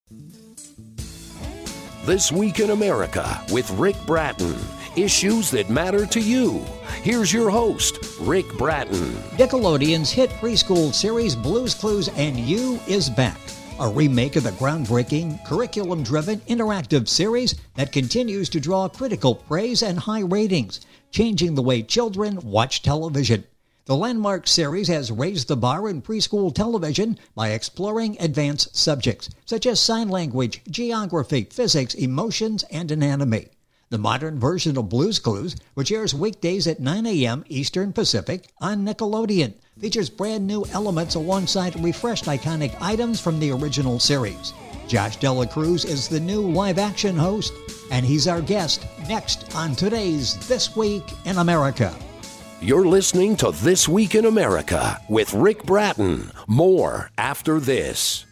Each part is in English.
This Week in America with Rick Bratton. Issues that matter to you. Here's your host, Rick Bratton. Nickelodeon's hit preschool series Blue's Clues and You is back. A remake of the groundbreaking, curriculum-driven, interactive series that continues to draw critical praise and high ratings, changing the way children watch television. The landmark series has raised the bar in preschool television by exploring advanced subjects such as sign language, geography, physics, emotions, and anatomy. The modern version of Blue's Clues, which airs weekdays at 9 a.m. Eastern Pacific on Nickelodeon, features brand new elements alongside refreshed iconic items from the original series. Josh Dela Cruz is the new live-action host, and he's our guest next on today's This Week in America. You're listening to This Week in America with Rick Bratton. More after this.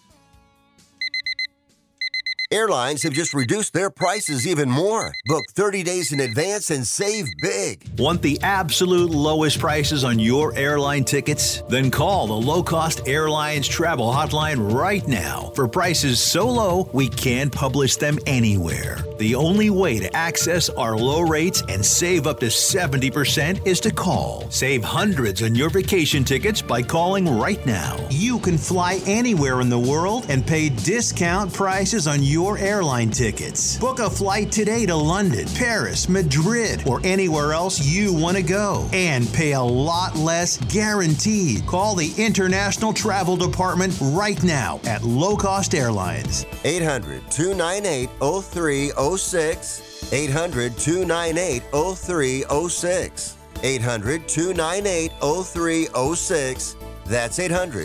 Airlines have just reduced their prices even more. Book 30 days in advance and save big. Want the absolute lowest prices on your airline tickets? Then call the Low Cost Airlines Travel Hotline right now for prices so low we can't publish them anywhere. The only way to access our low rates and save up to 70% is to call. Save hundreds on your vacation tickets by calling right now. You can fly anywhere in the world and pay discount prices on your airline tickets. Book a flight today to London, Paris, Madrid, or anywhere else you want to go. And pay a lot less guaranteed. Call the International Travel Department right now at Low Cost Airlines. 800-298-0306. 800-298-0306. 800-298-0306. That's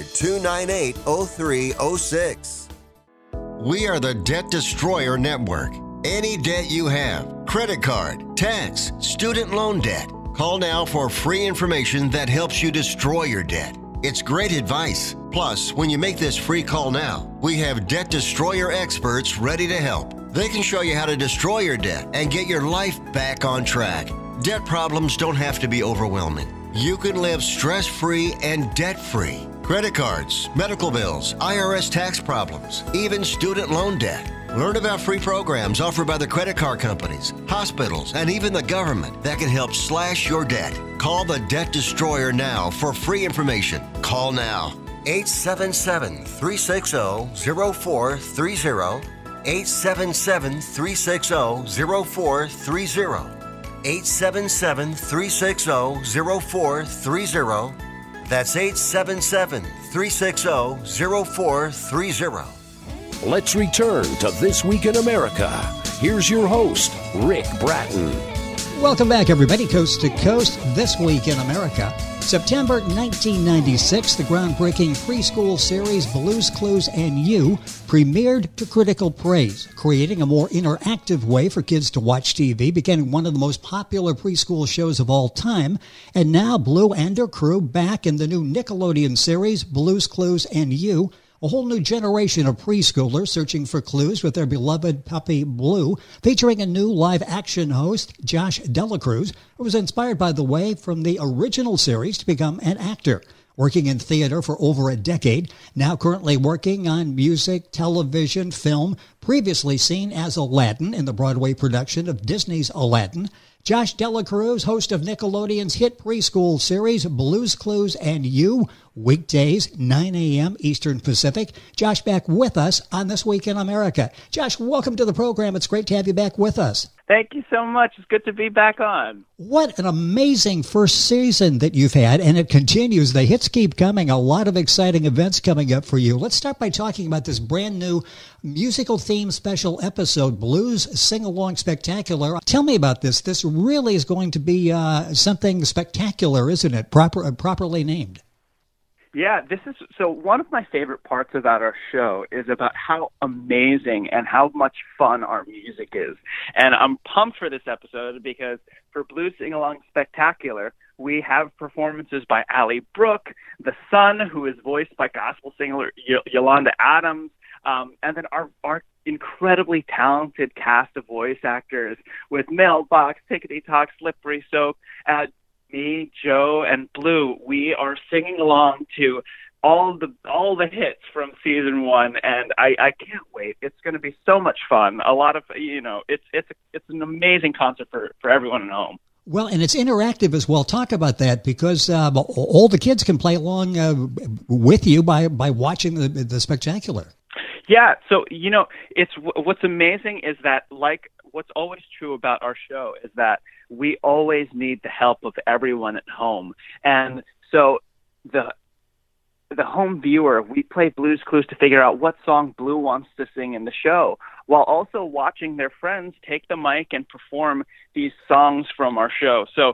800-298-0306. We are the Debt Destroyer Network. Any debt you have, credit card, tax, student loan debt, call now for free information that helps you destroy your debt. It's great advice. Plus, when you make this free call now, we have Debt Destroyer experts ready to help. They can show you how to destroy your debt and get your life back on track. Debt problems don't have to be overwhelming. You can live stress-free and debt-free. Credit cards, medical bills, IRS tax problems, even student loan debt. Learn about free programs offered by the credit card companies, hospitals, and even the government that can help slash your debt. Call the Debt Destroyer now for free information. Call now. 877-360-0430. 877-360-0430. 877-360-0430. That's 877-360-0430. Let's return to This Week in America. Here's your host, Rick Bratton. Welcome back, everybody, coast to coast. This Week in America. September 1996, the groundbreaking preschool series Blue's Clues and You premiered to critical praise, creating a more interactive way for kids to watch TV, becoming one of the most popular preschool shows of all time. And now Blue and her crew back in the new Nickelodeon series Blue's Clues and You. A whole new generation of preschoolers searching for clues with their beloved puppy Blue, featuring a new live-action host, Josh Dela Cruz, who was inspired, by the way, from the original series to become an actor. Working in theater for over a decade, now currently working on music, television, film, previously seen as Aladdin in the Broadway production of Disney's Aladdin. Josh Dela Cruz, host of Nickelodeon's hit preschool series Blue's Clues and You, weekdays, 9 a.m. Eastern Pacific. Josh back with us on This Week in America. Josh, welcome to the program. It's great to have you back with us. Thank you so much. It's good to be back on. What an amazing first season that you've had, and it continues. The hits keep coming. A lot of exciting events coming up for you. Let's start by talking about this brand new musical theme special episode, Blues Sing-Along Spectacular. Tell me about this. This really is going to be something spectacular, isn't it? Properly named. Yeah, so one of my favorite parts about our show is about how amazing and how much fun our music is. And I'm pumped for this episode because for Blues Sing-Along Spectacular, we have performances by Ally Brooke, the Sun, who is voiced by gospel singer Yolanda Adams, and then our incredibly talented cast of voice actors with Mailbox, Tickety Talk, Slippery Soap, me, Joe, and Blue. We are singing along to all the hits from season 1, and I can't wait. It's going to be so much fun. A lot of, it's an amazing concert for everyone at home. Well, and it's interactive as well. Talk about that, because all the kids can play along with you by watching the spectacular. Yeah, so it's what's amazing is that, like, what's always true about our show is that we always need the help of everyone at home, and so the home viewer, we play Blue's Clues to figure out what song Blue wants to sing in the show, while also watching their friends take the mic and perform these songs from our show. So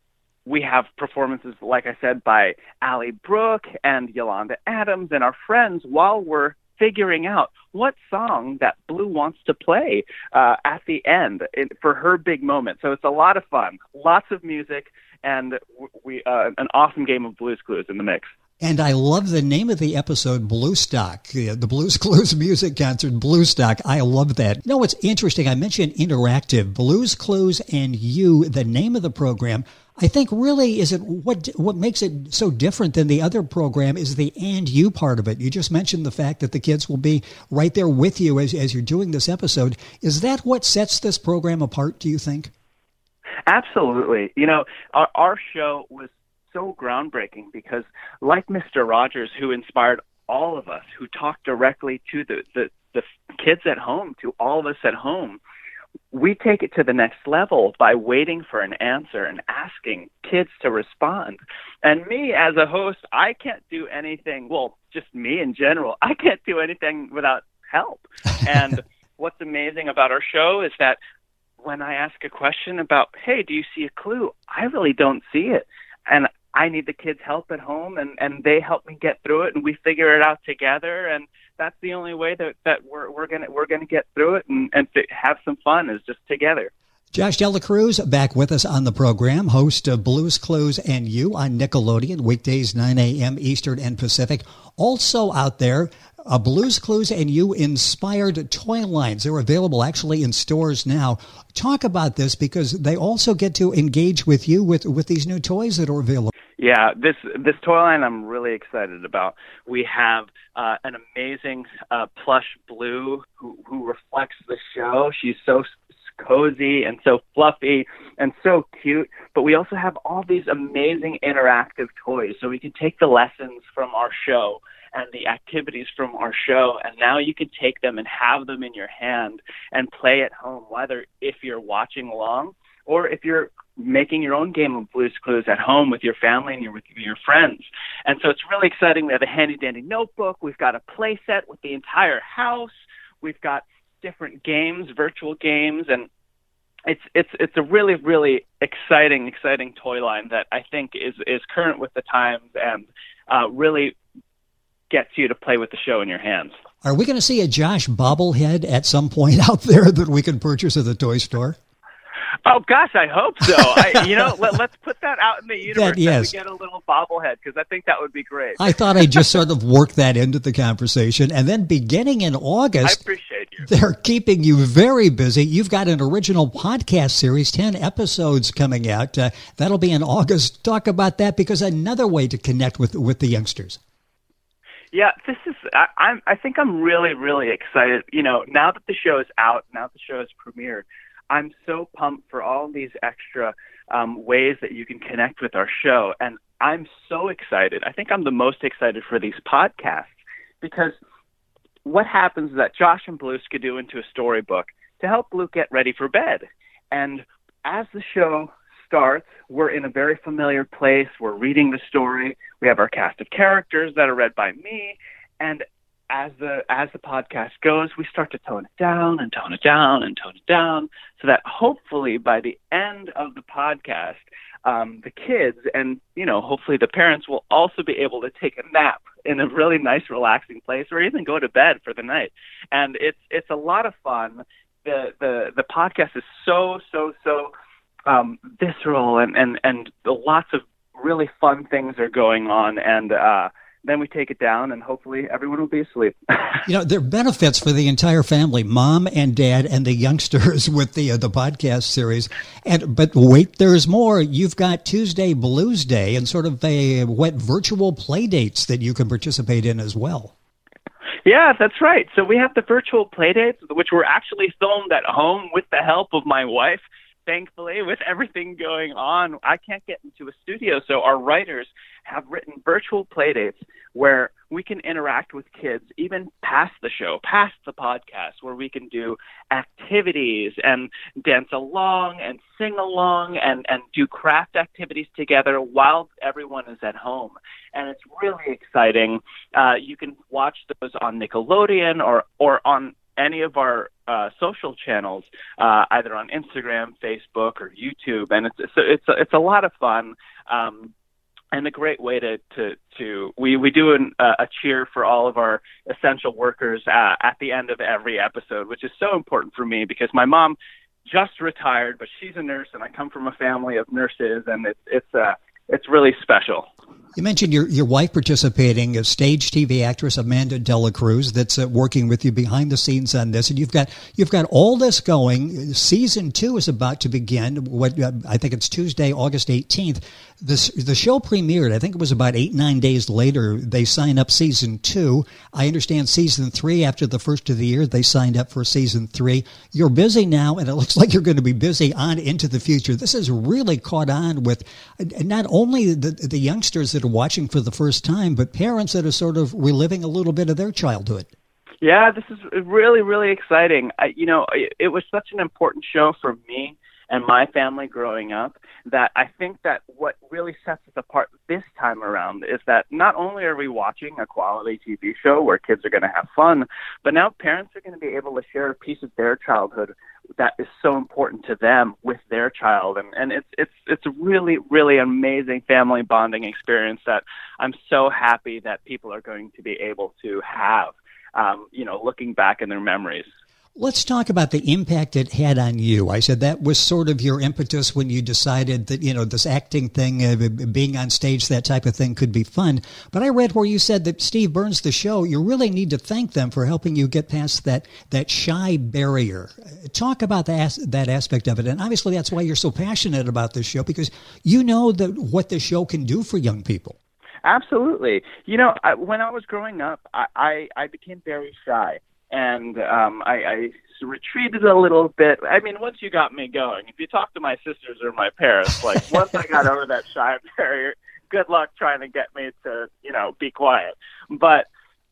we have performances, like I said, by Allie Brooke and Yolanda Adams and our friends, while we're figuring out what song that Blue wants to play at the end for her big moment. So it's a lot of fun, lots of music, and we an awesome game of Blue's Clues in the mix. And I love the name of the episode, Blue Stock, the Blues Clues music concert, Blue Stock. I love that. No, it's interesting. I mentioned interactive, Blues Clues and You, the name of the program. I think really is it what makes it so different than the other program is the and you part of it. You just mentioned the fact that the kids will be right there with you as you're doing this episode. Is that what sets this program apart, do you think? Absolutely. Our show was so groundbreaking because, like Mr. Rogers, who inspired all of us, who talked directly to the kids at home, to all of us at home, we take it to the next level by waiting for an answer and asking kids to respond. And me as a host, I can't do anything, well, just me in general, I can't do anything without help. And what's amazing about our show is that when I ask a question about, hey, do you see a clue? I really don't see it. And I need the kids' help at home, and they help me get through it, and we figure it out together. And that's the only way that we're gonna get through it and have some fun, is just together. Josh Dela Cruz back with us on the program, host of Blues Clues and You on Nickelodeon, weekdays 9 a.m. Eastern and Pacific. Also out there, Blues Clues and You inspired toy lines. They're available actually in stores now. Talk about this, because they also get to engage with you with these new toys that are available. Yeah, this toy line I'm really excited about. We have an amazing plush Blue who reflects the show. She's so cozy and so fluffy and so cute, but we also have all these amazing interactive toys, so we can take the lessons from our show and the activities from our show, and now you can take them and have them in your hand and play at home, whether if you're watching along or if you're making your own game of Blues Clues at home with your family and with your friends. And so it's really exciting. We have a handy-dandy notebook. We've got a play set with the entire house. We've got different games, virtual games, and it's a really, really exciting toy line that I think is current with the times and really gets you to play with the show in your hands. Are we going to see a Josh bobblehead at some point out there that we can purchase at the toy store? Oh gosh, I hope so. Let's put that out in the universe. Yes. That we get a little bobblehead, because I think that would be great. I thought I'd just sort of work that into the conversation. And then beginning in August, I appreciate you. They're keeping you very busy. You've got an original podcast series, 10 episodes coming out. That'll be in August. Talk about that, because another way to connect with the youngsters. Yeah, this is. I think I'm really, really excited. Now that the show is out, now that the show is premiered, I'm so pumped for all these extra ways that you can connect with our show. And I'm so excited. I think I'm the most excited for these podcasts, because what happens is that Josh and Blue skidoo into a storybook to help Blue get ready for bed. And as the show starts, we're in a very familiar place. We're reading the story. We have our cast of characters that are read by me. And as the podcast goes, we start to tone it down and tone it down and tone it down, so that hopefully by the end of the podcast, the kids and, hopefully the parents will also be able to take a nap in a really nice, relaxing place, or even go to bed for the night. And it's a lot of fun. The podcast is so visceral, and lots of really fun things are going on, and then we take it down, and hopefully everyone will be asleep. There are benefits for the entire family, mom and dad and the youngsters with the podcast series. But wait, there's more. You've got Tuesday Blues Day and sort of virtual play dates that you can participate in as well. Yeah, that's right. So we have the virtual play dates, which were actually filmed at home with the help of my wife. Thankfully, with everything going on, I can't get into a studio, so our writers have written virtual playdates where we can interact with kids even past the show, past the podcast, where we can do activities and dance along and sing along and do craft activities together while everyone is at home. And it's really exciting. You can watch those on Nickelodeon or on any of our social channels, either on Instagram, Facebook, or YouTube, and it's a lot of fun, and a great way to we do a cheer for all of our essential workers at the end of every episode, which is so important for me because my mom just retired, but she's a nurse, and I come from a family of nurses, and it's really special. You mentioned your wife participating, a stage TV actress Amanda Dela Cruz, that's working with you behind the scenes on this, and you've got all this going. Season 2 is about to begin. I think it's Tuesday, August 18th. The show premiered. I think it was about 8-9 days later. They signed up season 2. I understand season 3 after the first of the year. They signed up for season 3. You're busy now, and it looks like you're going to be busy on into the future. This has really caught on with not only the youngsters that are watching for the first time, but parents that are sort of reliving a little bit of their childhood. Yeah, this is really, really exciting. It was such an important show for me and my family growing up that I think that what really sets us apart this time around is that not only are we watching a quality TV show where kids are going to have fun, but now parents are going to be able to share a piece of their childhood that is so important to them with their child. And it's a really, really amazing family bonding experience that I'm so happy that people are going to be able to have, looking back in their memories. Let's talk about the impact it had on you. I said that was sort of your impetus when you decided that, this acting thing, being on stage, that type of thing could be fun. But I read where you said that Steve Burns, the show, you really need to thank them for helping you get past that shy barrier. Talk about that aspect of it. And obviously that's why you're so passionate about this show, because you know what the show can do for young people. Absolutely. When I was growing up, I became very shy. And I retreated a little bit. I mean, once you got me going, if you talk to my sisters or my parents, once I got over that shy barrier, good luck trying to get me to, be quiet. But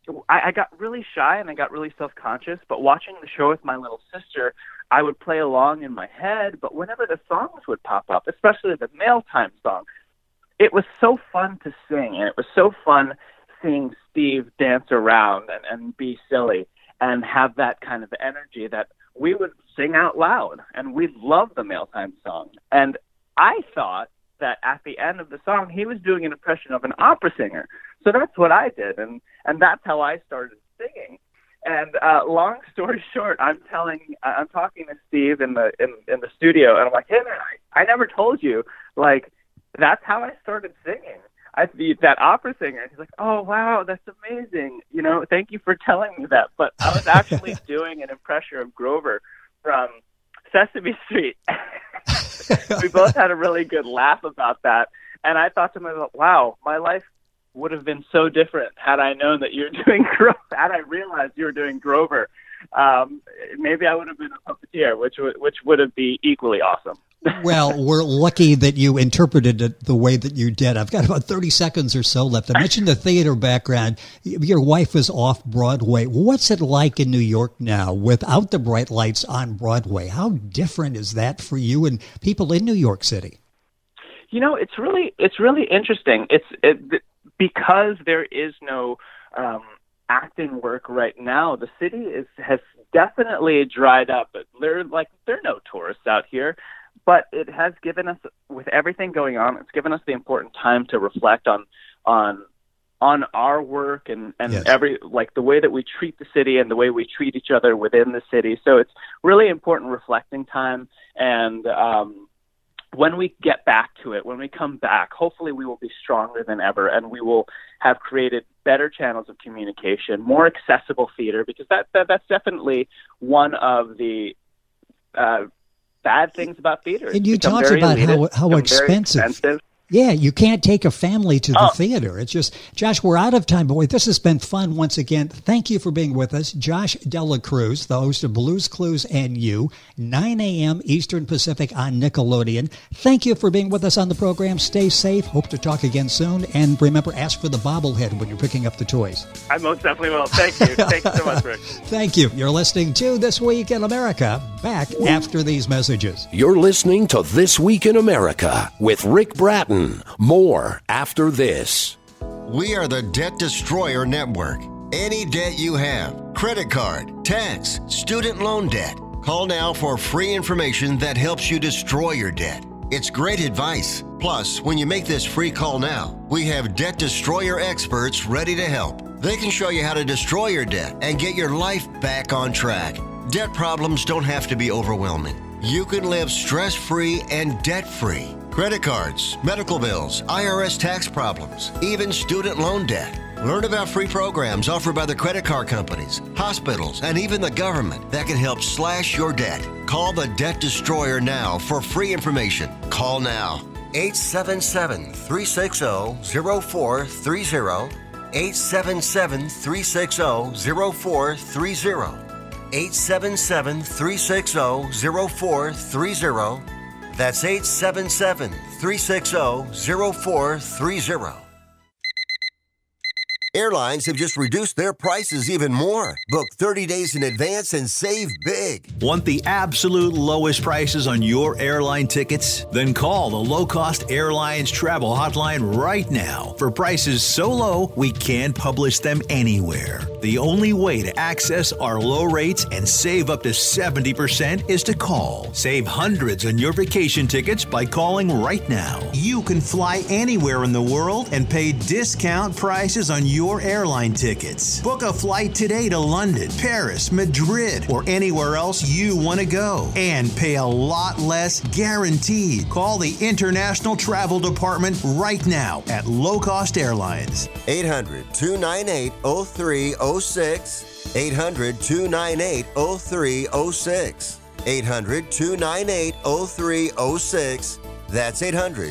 I got really shy and I got really self-conscious. But watching the show with my little sister, I would play along in my head. But whenever the songs would pop up, especially the Mail Time song, it was so fun to sing. And it was so fun seeing Steve dance around and be silly and have that kind of energy that we would sing out loud. And we loved the Mail Time song. And I thought that at the end of the song, he was doing an impression of an opera singer. So that's what I did. And that's how I started singing. And long story short, I'm talking to Steve in the studio, and I'm like, hey, man, I never told you. That's how I started singing. That opera singer. He's like, oh, wow, that's amazing. Thank you for telling me that. But I was actually doing an impression of Grover from Sesame Street. We both had a really good laugh about that. And I thought to myself, wow, my life would have been so different had I known that you're doing Grover, had I realized you were doing Grover. Maybe I would have been a puppeteer, which would have been equally awesome. Well, we're lucky that you interpreted it the way that you did. I've got about 30 seconds or so left. I mentioned the theater background. Your wife was off Broadway. What's it like in New York now without the bright lights on Broadway? How different is that for you and people in New York City? It's really interesting. Because there is no acting work right now. The city has definitely dried up. There are no tourists out here. But it has given us, with everything going on, it's given us the important time to reflect on our work and yes, the way that we treat the city and the way we treat each other within the city. So it's really important reflecting time. And when we get back to it, when we come back, hopefully we will be stronger than ever, and we will have created better channels of communication, more accessible theater, because that's definitely one of the bad things about theater. And you talked about how expensive. Yeah, you can't take a family to the theater. It's just, Josh, we're out of time, boy. This has been fun once again. Thank you for being with us. Josh Dela Cruz, the host of Blues Clues and You, 9 a.m. Eastern Pacific on Nickelodeon. Thank you for being with us on the program. Stay safe. Hope to talk again soon. And remember, ask for the bobblehead when you're picking up the toys. I most definitely will. Thank you. Thank you so much, Rick. Thank you. You're listening to This Week in America. Back after these messages. You're listening to This Week in America with Rick Bratton. More after this. We are the Debt Destroyer Network. Any debt you have, credit card, tax, student loan debt, call now for free information that helps you destroy your debt. It's great advice. Plus, when you make this free call now, we have Debt Destroyer experts ready to help. They can show you how to destroy your debt and get your life back on track. Debt problems don't have to be overwhelming. You can live stress-free and debt-free. Credit cards, medical bills, IRS tax problems, even student loan debt. Learn about free programs offered by the credit card companies, hospitals, and even the government that can help slash your debt. Call the Debt Destroyer now for free information. Call now. 877-360-0430. 877-360-0430. 877-360-0430. That's 877-360-0430. Airlines have just reduced their prices even more. Book 30 days in advance and save big. Want the absolute lowest prices on your airline tickets? Then call the Low Cost Airlines Travel Hotline right now for prices so low we can't publish them anywhere. The only way to access our low rates and save up to 70% is to call. Save hundreds on your vacation tickets by calling right now. You can fly anywhere in the world and pay discount prices on your airline tickets. Book a flight today to London, Paris, Madrid, or anywhere else you want to go and pay a lot less guaranteed. Call the International Travel Department right now at Low Cost Airlines. 800-298-0306. 800-298-0306. 800-298-0306. That's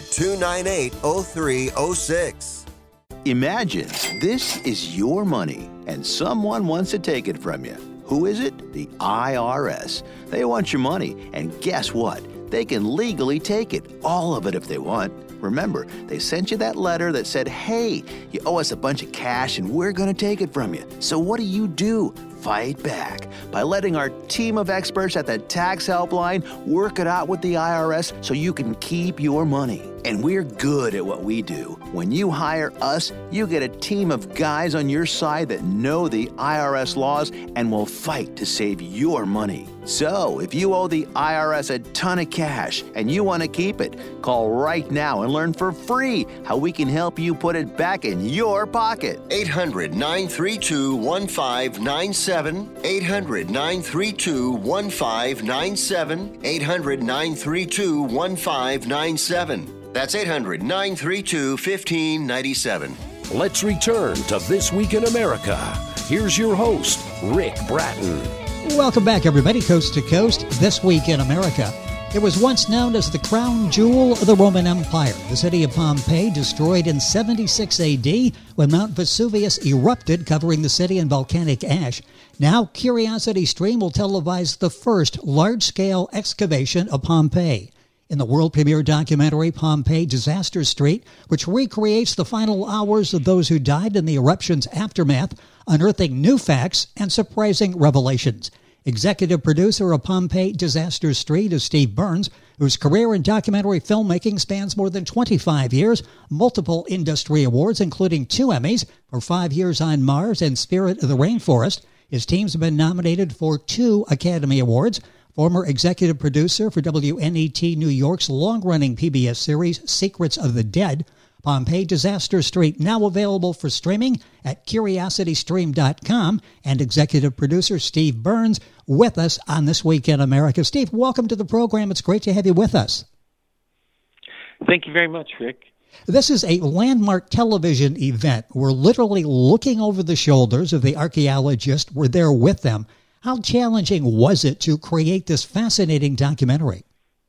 800-298-0306. Imagine this is your money and someone wants to take it from you. Who is it? The IRS. They want your money, and guess what? They can legally take it, all of it if they want. Remember, they sent you that letter that said, hey, you owe us a bunch of cash and we're going to take it from you. So what do? Fight back by letting our team of experts at the Tax Helpline work it out with the IRS so you can keep your money. And we're good at what we do. When you hire us, you get a team of guys on your side that know the IRS laws and will fight to save your money. So, if you owe the IRS a ton of cash and you want to keep it, call right now and learn for free how we can help you put it back in your pocket. 800-932-1597. 800-932-1597. 800-932-1597. That's 800-932-1597. Let's return to This Week in America. Here's your host, Rick Bratton. Welcome back, everybody, coast to coast. This Week in America. It was once known as the crown jewel of the Roman Empire. The city of Pompeii, destroyed in 76 A.D. when Mount Vesuvius erupted, covering the city in volcanic ash. Now, Curiosity Stream will televise the first large-scale excavation of Pompeii. In the world premiere documentary Pompeii Disaster Street, which recreates the final hours of those who died in the eruption's aftermath, unearthing new facts and surprising revelations. Executive producer of Pompeii Disaster Street is Steve Burns, whose career in documentary filmmaking spans more than 25 years, multiple industry awards, including 2 Emmys for 5 years on Mars and Spirit of the Rainforest. His teams have been nominated for 2 Academy Awards. Former executive producer for WNET New York's long-running PBS series Secrets of the Dead, Pompeii Disaster Street now available for streaming at CuriosityStream.com, and executive producer Steve Burns with us on This Week in America. Steve, welcome to the program. It's great to have you with us. Thank you very much, Rick. This is a landmark television event. We're literally looking over the shoulders of the archaeologists. We're there with them. How challenging was it to create this fascinating documentary?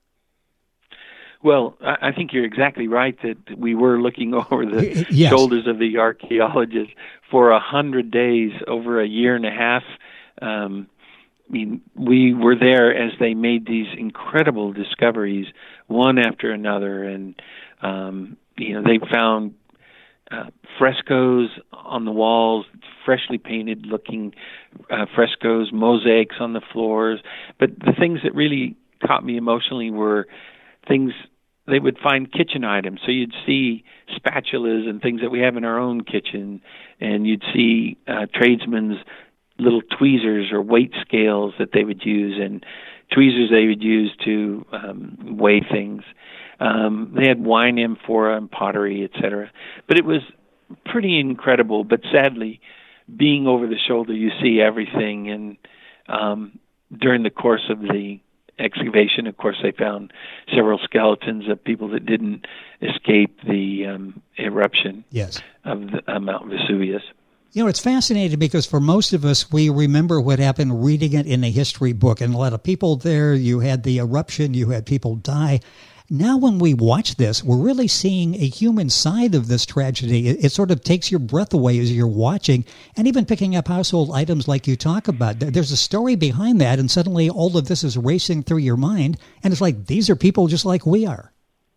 Well, I think you're exactly right that we were looking over the yes. shoulders of the archaeologists for 100 days, over a year and a half. I mean, we were there as they made these incredible discoveries, one after another, and they found frescoes on the walls, freshly painted looking frescoes, mosaics on the floors. But the things that really caught me emotionally were things they would find kitchen items. So you'd see spatulas and things that we have in our own kitchen, and you'd see tradesmen's little tweezers or weight scales that they would use, and tweezers they would use to weigh things. They had wine amphora and pottery, etc. But it was pretty incredible. But sadly, being over the shoulder, you see everything. And during the course of the excavation, of course, they found several skeletons of people that didn't escape the eruption yes. of Mount Vesuvius. You know, it's fascinating because for most of us, we remember what happened reading it in a history book. And a lot of people there, you had the eruption, you had people die. Now when we watch this, we're really seeing a human side of this tragedy. It sort of takes your breath away as you're watching, and even picking up household items like you talk about. There's a story behind that, and suddenly all of this is racing through your mind, and it's like, these are people just like we are.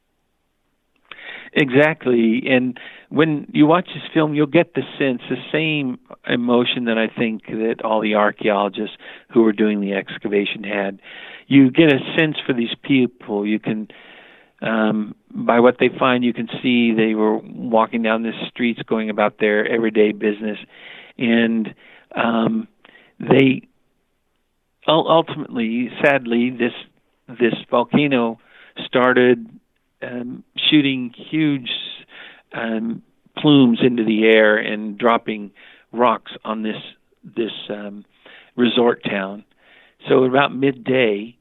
Exactly. And when you watch this film, you'll get the sense, the same emotion that I think that all the archaeologists who were doing the excavation had. You get a sense for these people. You can, by what they find, you can see they were walking down the streets going about their everyday business. And they ultimately, sadly, this volcano started shooting huge plumes into the air and dropping rocks on this resort town. So about midday,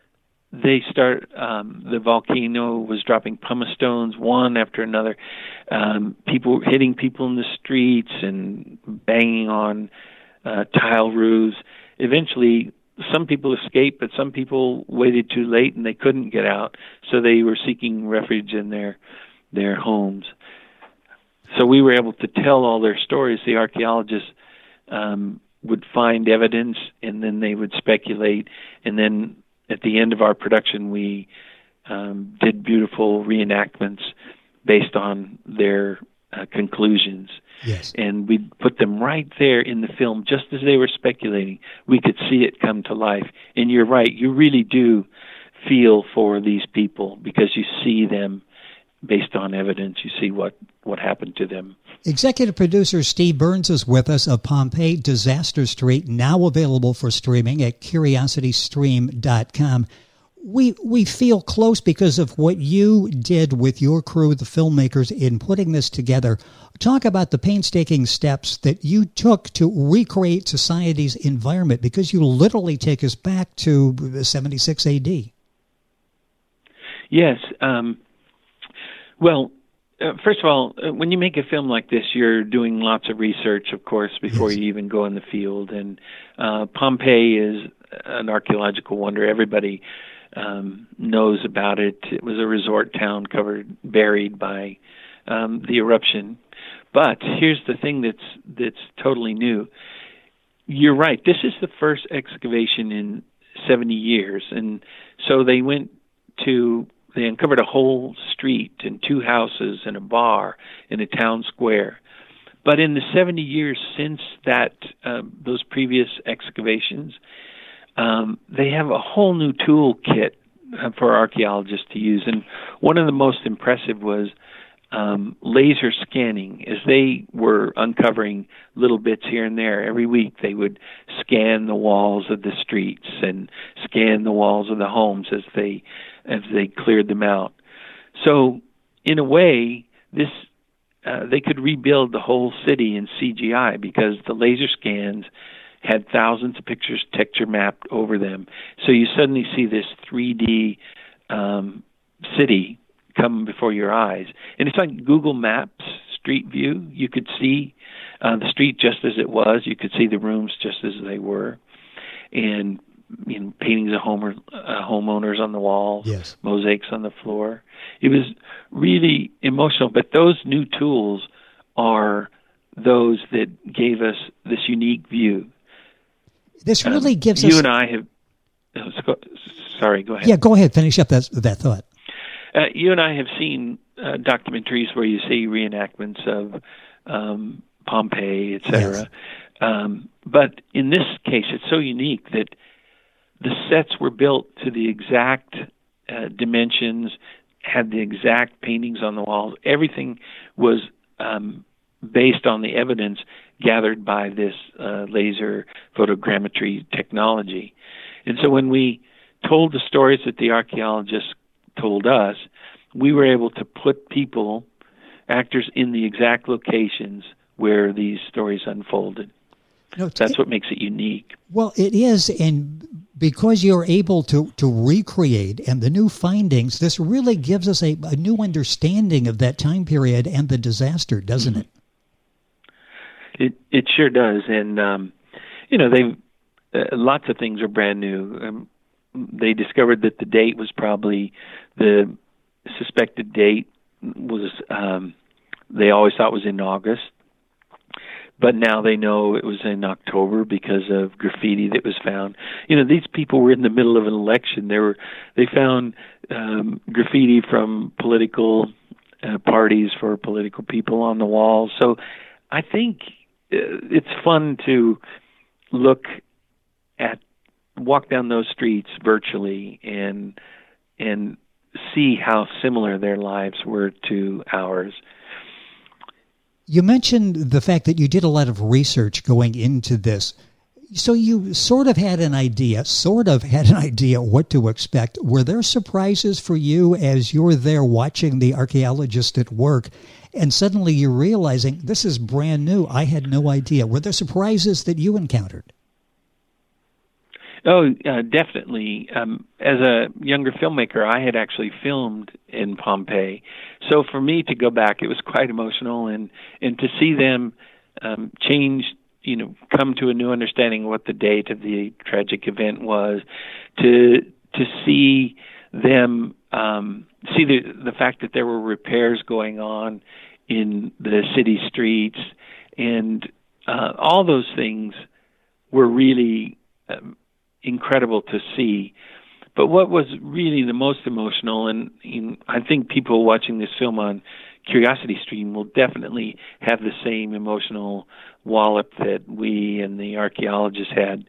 the volcano was dropping pumice stones one after another, people hitting people in the streets and banging on tile roofs. Eventually, some people escaped, but some people waited too late and they couldn't get out, so they were seeking refuge in their homes. So we were able to tell all their stories. The archaeologists would find evidence, and then they would speculate, and then at the end of our production, we did beautiful reenactments based on their conclusions. Yes. And we put them right there in the film, just as they were speculating. We could see it come to life. And you're right, you really do feel for these people because you see them based on evidence. You see what happened to them. Executive producer Steve Burns is with us of Pompeii Disaster Street, now available for streaming at curiositystream.com. We feel close because of what you did with your crew, the filmmakers, in putting this together. Talk about the painstaking steps that you took to recreate society's environment, because you literally take us back to 76 AD. Yes. First of all, when you make a film like this, you're doing lots of research, of course, before you even go in the field. And Pompeii is an archaeological wonder. Everybody knows about it. It was a resort town buried by the eruption. But here's the thing that's totally new. You're right. This is the first excavation in 70 years. And so they uncovered a whole street and 2 houses and a bar in a town square. But in the 70 years since those previous excavations, they have a whole new toolkit for archaeologists to use. And one of the most impressive was laser scanning. As they were uncovering little bits here and there, every week they would scan the walls of the streets and scan the walls of the homes as they cleared them out. So in a way, they could rebuild the whole city in CGI because the laser scans had thousands of pictures texture mapped over them. So you suddenly see this 3D city come before your eyes. And it's like Google Maps Street View. You could see the street just as it was. You could see the rooms just as they were. And paintings of homeowners on the walls, yes, mosaics on the floor. It was really emotional. But those new tools are those that gave us this unique view. This really gives us... You and I have... Sorry, go ahead. Yeah, go ahead. Finish up that thought. You and I have seen documentaries where you see reenactments of Pompeii, etc. Yes. But in this case, it's so unique that the sets were built to the exact dimensions, had the exact paintings on the walls. Everything was based on the evidence gathered by this laser photogrammetry technology. And so when we told the stories that the archaeologists told us, we were able to put actors in the exact locations where these stories unfolded. That's what makes it unique. Well, it is, and because you're able to recreate and the new findings, this really gives us a new understanding of that time period and the disaster, doesn't it? It sure does, and lots of things are brand new. They discovered that the date was probably the suspected date was. They always thought was in August. But now they know it was in October because of graffiti that was found. These people were in the middle of an election. They found graffiti from political parties for political people on the walls. So I think it's fun to walk down those streets virtually and see how similar their lives were to ours. You mentioned the fact that you did a lot of research going into this. So you sort of had an idea what to expect. Were there surprises for you as you're there watching the archaeologist at work and suddenly you're realizing this is brand new? I had no idea. Were there surprises that you encountered? Oh, definitely. As a younger filmmaker, I had actually filmed in Pompeii. So for me to go back, it was quite emotional, and to see them change, come to a new understanding of what the date of the tragic event was, to see them see the fact that there were repairs going on in the city streets, and all those things were really incredible to see. But what was really the most emotional, and I think people watching this film on CuriosityStream will definitely have the same emotional wallop that we and the archaeologists had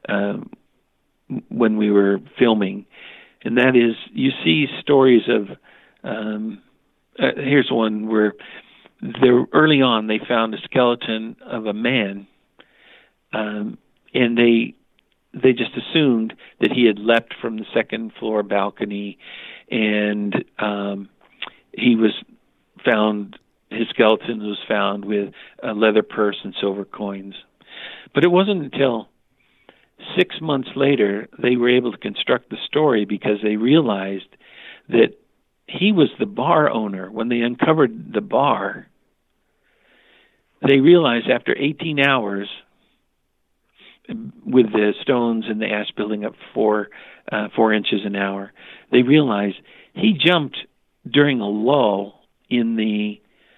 when we were filming. And that is, you see stories of, here's one where early on they found a skeleton of a man, and they just assumed that he had leapt from the second floor balcony, and his skeleton was found with a leather purse and silver coins. But it wasn't until 6 months later they were able to construct the story, because they realized that he was the bar owner. When they uncovered the bar, they realized after 18 hours, with the stones and the ash building up 4 inches an hour, they realized he jumped during a lull in the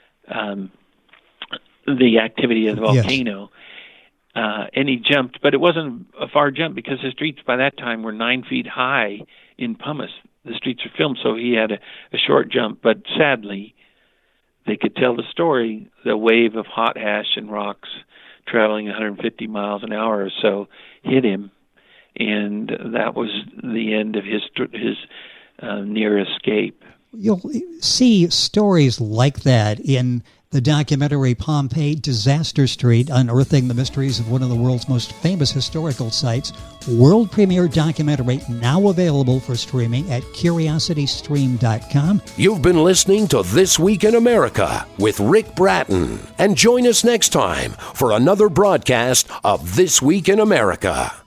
activity of the volcano. Yes. And he jumped, but it wasn't a far jump, because the streets by that time were 9 feet high in pumice. The streets were filmed, so he had a short jump. But sadly, they could tell the story, the wave of hot ash and rocks traveling 150 miles an hour or so hit him, and that was the end of his near escape. You'll see stories like that in the documentary Pompeii Disaster Street, Unearthing the Mysteries of one of the world's most famous historical sites. World premiere documentary, now available for streaming at CuriosityStream.com. You've been listening to This Week in America with Rick Bratton. And join us next time for another broadcast of This Week in America.